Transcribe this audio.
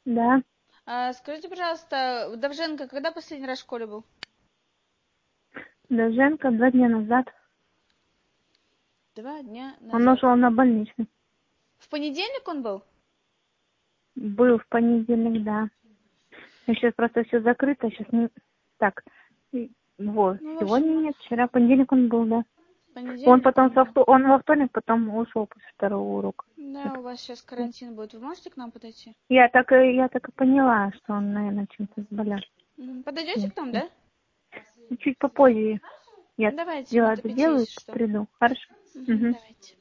Да. Скажите, пожалуйста, Довженко когда последний раз в школе был? Довженко 2 дня назад. 2 дня Он назад. ушел на больничный. В понедельник он был? Был в понедельник, да. Сейчас просто все закрыто, сейчас не... Так, вот, Ну, в сегодня общем, нет, вчера понедельник он был, да. в Он понедельник потом он был. он во вторник потом ушел после второго урока. Да, у вас сейчас карантин будет. Вы можете к нам подойти? Я так и поняла, что он, наверное, чем-то заболел. Подойдете к нам, да? Чуть попозже я Давайте, дела минуты 5, доделаю, если что. приду. Хорошо? Угу. Давайте.